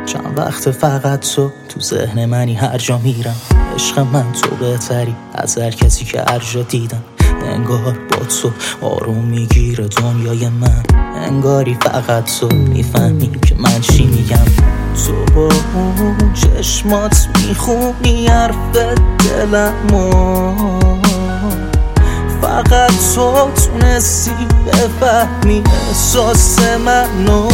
چند وقت فقط تو ذهن منی، هر جا میرم عشق من تو بهتری از هر کسی که هر جا دیدم. انگار با تو آروم میگیره دنیای من، انگاری فقط تو میفهمی که من چی میگم. تو با اون چشمات میخونی حرف دلمو، فقط تو تونستی بفهمی احساس منو.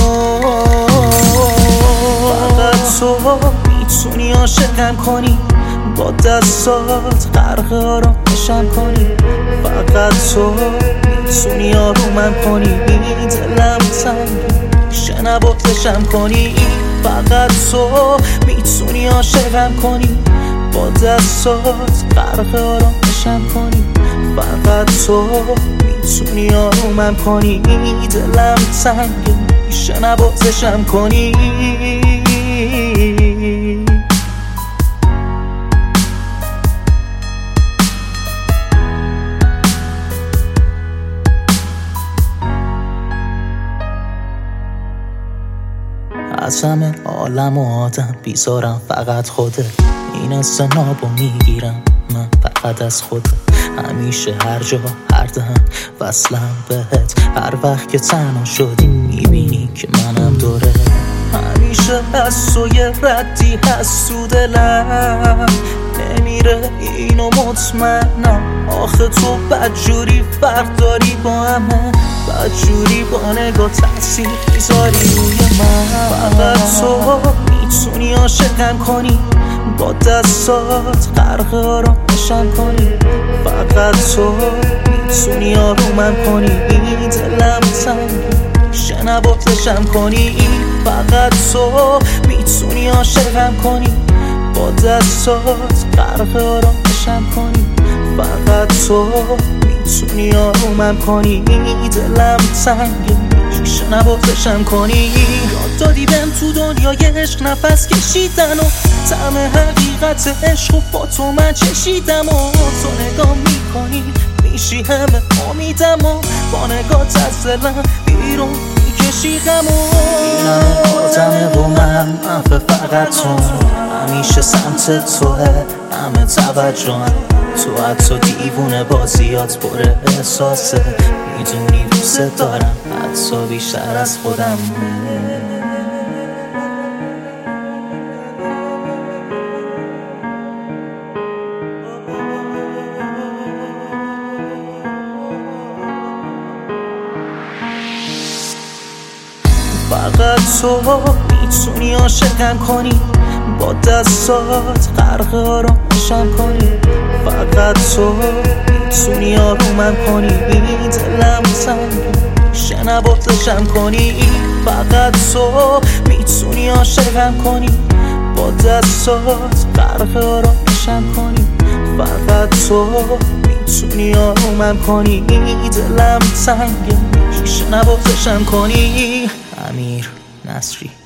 فقط تو میتونی عاشقم کنی، با دستات غرق آرامشم کنی. فقط تو میتونی آرومم کنی، دلم تنگه شه نباتشم کنی. فقط تو میتونی عاشقم کنی، با دستات غرق آرامشم کنی. فقط تو میتونی آرومم کنی، دلم تنگه شه نباتشم کنی. از همه عالم و آدم بیزارم فقط خوده، این استنابو میگیرم من فقط از خوده. همیشه هر جا هر دم وصلم بهت، هر وقت که تنها شدی میبینی که منم دوره. همیشه از تو یه ردی هست تو دلم، نمیره اینو مطمئنم. آخه تو بدجوری فرق داری با همه، بدجوری با نگاه تاثیر میذاری روی من. فقط تو میتونی عاشقم کنی، با دستات غرق آرامشم کنی. فقط تو میتونی آرومم کنی، دلم تنگه شه نباتشم کنی. فقط تو میتونی عاشقم کنی، با دستات غرق آرامشم کنی. فقط تو میتونی آرومم کنی، دلم تنگه شه نباتشم کنی. یاد دادی بهم تو دنیای عشق نفس کشیدن و طعم حقیقت عشق و با تو من چشیدم. و تو نگاه میکنی میشی همه امیدم و با نگات از دلم بیرون میکشی غم. این همه آدمه و من فقط تو، همیشه سمت توه همه توجهم. تو حتی دیوونه بازیات پر احساسه، میدونی دوست دارم حتی بیشتر از خودم. فقط تو میتونی عاشقم کنی، با دستات غرق آرامشم کنی. فقط تو میتونی آرومم کنی، دلم تنگه شه نباتشم کنی. فقط تو میتونی عاشقم کنی، با دستات غرق آرامشم کنی. فقط تو میتونی آرومم کنی، دلم تنگه شه نباتشم کنی. امیر نصری.